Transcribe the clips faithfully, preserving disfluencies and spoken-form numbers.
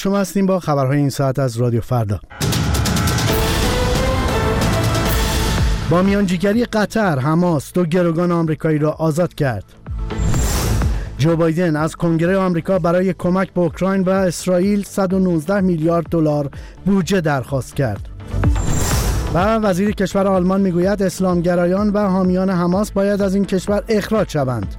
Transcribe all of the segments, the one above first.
شما هستیم با خبرهای این ساعت از رادیو فردا. با میانجیگری قطر، حماس دو گروگان آمریکایی را آزاد کرد. جو بایدن از کنگره آمریکا برای کمک به اوکراین و اسرائیل صد و نوزده میلیارد دلار بودجه درخواست کرد. و وزیر کشور آلمان میگوید اسلامگرایان و حامیان حماس باید از این کشور اخراج شوند.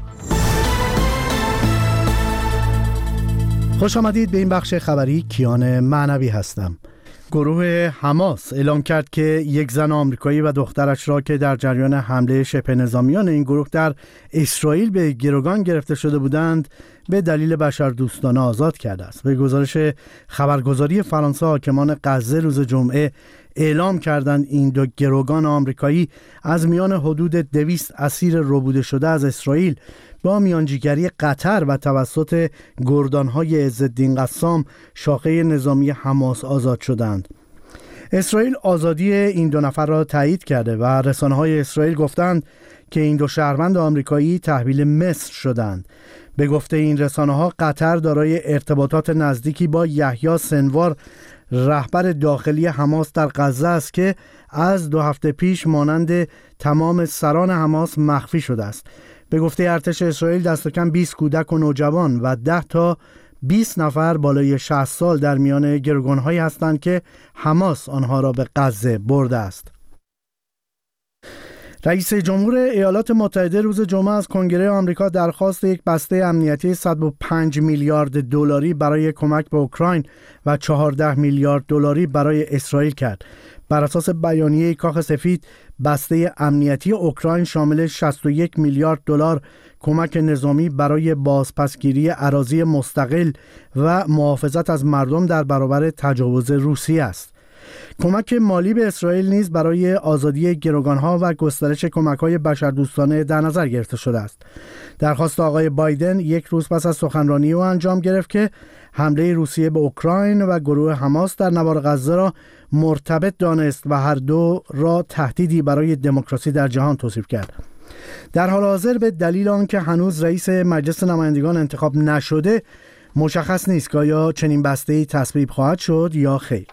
خوش آمدید به این بخش خبری. کیان معنوی هستم. گروه حماس اعلام کرد که یک زن آمریکایی و دخترش را که در جریان حمله شبه نظامیان این گروه در اسرائیل به گروگان گرفته شده بودند به دلیل بشردوستانه آزاد کرده است. به گزارش خبرگزاری فرانسه، حاکمان غزه روز جمعه اعلام کردند این دو گروگان آمریکایی از میان حدود دویست اسیر ربوده شده از اسرائیل با میانجیگری قطر و توسط گردانهای عزالدین قسام شاخه نظامی حماس آزاد شدند. اسرائیل آزادی این دو نفر را تایید کرده و رسانه‌های اسرائیل گفتند که این دو شهروند آمریکایی تحویل مصر شدند. به گفته این رسانه‌ها، قطر دارای ارتباطات نزدیکی با یحیی سنوار، رهبر داخلی حماس در غزه است که از دو هفته پیش مانند تمام سران حماس مخفی شده است. به گفته ارتش اسرائیل دست کم بیست کودک و نوجوان و ده تا بیست نفر بالای شصت سال در میان گروگان‌هایی هستند که حماس آنها را به غزه برده است. رئیس جمهور ایالات متحده روز جمعه از کنگره آمریکا درخواست یک بسته امنیتی صد و پنج میلیارد دلاری برای کمک به اوکراین و چهارده میلیارد دلاری برای اسرائیل کرد. بر اساس بیانیه کاخ سفید، بسته امنیتی اوکراین شامل شصت و یک میلیارد دلار کمک نظامی برای بازپسگیری اراضی مستقل و محافظت از مردم در برابر تجاوز روسیه است. کمک مالی به اسرائیل نیز برای آزادی گروگان‌ها و گسترش کمک‌های بشردوستانه در نظر گرفته شده است. درخواست آقای بایدن یک روز پس از سخنرانی او انجام گرفت که حمله روسیه به اوکراین و گروه حماس در نوار غزه را مرتبط دانست و هر دو را تهدیدی برای دموکراسی در جهان توصیف کرد. در حال حاضر به دلیل آنکه هنوز رئیس مجلس نمایندگان انتخاب نشده، مشخص نیست که آیا چنین بسته‌ای تصویب خواهد شد یا خیر.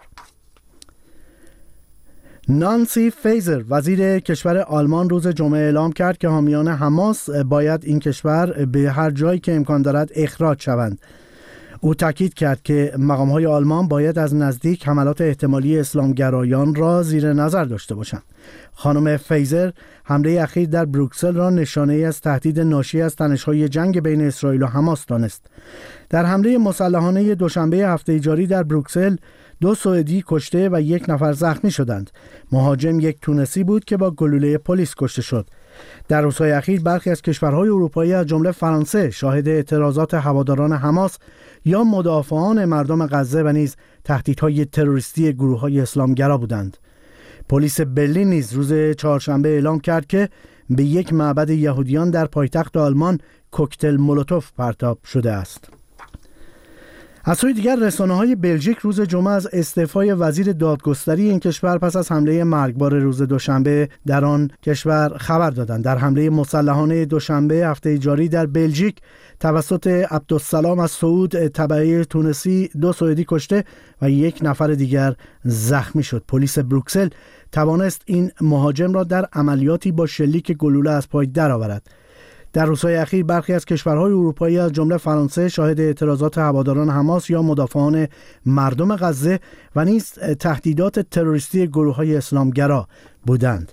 نانسی فیزر، وزیر کشور آلمان، روز جمعه اعلام کرد که حامیان حماس باید این کشور به هر جایی که امکان دارد اخراج شوند. او تاکید کرد که مقام‌های آلمان باید از نزدیک حملات احتمالی اسلامگرایان را زیر نظر داشته باشند. خانم فیزر حمله اخیر در بروکسل را نشانه‌ای از تهدید ناشی از تنش‌های جنگ بین اسرائیل و حماس دانست. در حمله مسلحانه دوشنبه هفته جاری در بروکسل، دو سوئدی کشته و یک نفر زخمی شدند. مهاجم یک تونسی بود که با گلوله پلیس کشته شد. در روزهای اخیر برخی از کشورهای اروپایی از جمله فرانسه شاهد اعتراضات هواداران حماس یا مدافعان مردم غزه و نیز تهدیدهای تروریستی گروه‌های اسلامگرا بودند. پلیس برلین نیز روز چهارشنبه اعلام کرد که به یک معبد یهودیان در پایتخت آلمان کوکتل مولوتوف پرتاب شده است. از سوی دیگر رسانه‌های بلژیک روز جمعه از استعفای وزیر دادگستری این کشور پس از حمله مرگبار روز دوشنبه در آن کشور خبر دادند. در حمله مسلحانه دوشنبه هفته جاری در بلژیک توسط عبدالسلام از سعود تبعی تونسی، دو سوئدی کشته و یک نفر دیگر زخمی شد. پلیس بروکسل توانست این مهاجم را در عملیاتی با شلیک گلوله از پای درآورد. در روزهای اخیر برخی از کشورهای اروپایی از جمله فرانسه شاهد اعتراضات هواداران حماس یا مدافعان مردم غزه و نیز تهدیدات تروریستی گروه‌های اسلامگرا بودند.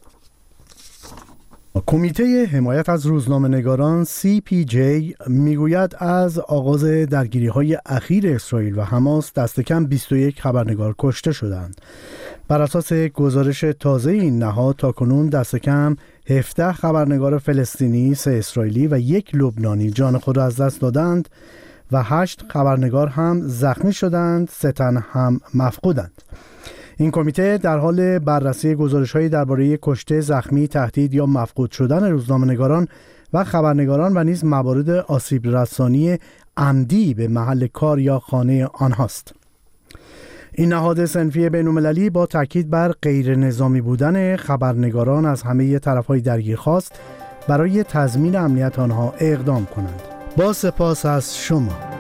کمیته حمایت از روزنامه‌نگاران سی پی جی میگوید از آغاز درگیری‌های اخیر اسرائیل و حماس دست کم بیست و یک خبرنگار کشته شدند. بر اساس گزارش تازه این نهاد تاکنون دست کم هفده خبرنگار فلسطینی، سه اسرائیلی و یک لبنانی جان خود را از دست دادند و هشت خبرنگار هم زخمی شدند، سه تن هم مفقودند. این کمیته در حال بررسی گزارش‌هایی درباره کشته، زخمی، تهدید یا مفقود شدن روزنامه‌نگاران و خبرنگاران و نیز موارد آسیب رسانی عمدی به محل کار یا خانه آنهاست. این نهاد صنفی بین‌المللی با تاکید بر غیر نظامی بودن خبرنگاران از همه طرف‌های درگیر خواست برای تضمین امنیت آنها اقدام کنند. با سپاس از شما.